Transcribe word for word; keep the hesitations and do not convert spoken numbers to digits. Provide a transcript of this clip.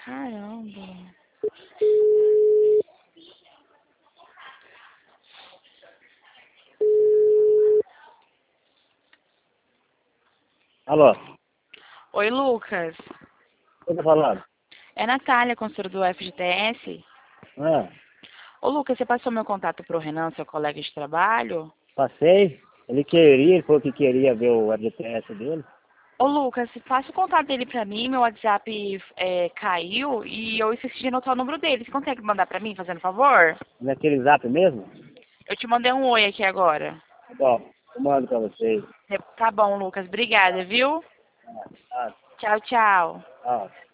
Caramba. Alô? Oi, Lucas. Quem tá falando? É Natália, consultora do F G T S. Ah, Ô, Lucas, você passou meu contato pro Renan, seu colega de trabalho? passei. Ele queria, ele falou que queria ver o F G T S dele. Ô, Lucas, passa o contato dele pra mim, meu WhatsApp é, caiu e eu esqueci de anotar o número dele. Você consegue mandar pra mim, fazendo favor? Naquele zap mesmo? Eu te mandei um oi aqui agora. Bom, eu mando pra vocês. Tá bom, Lucas. Obrigada, viu? Ah, Tchau, tchau. ah.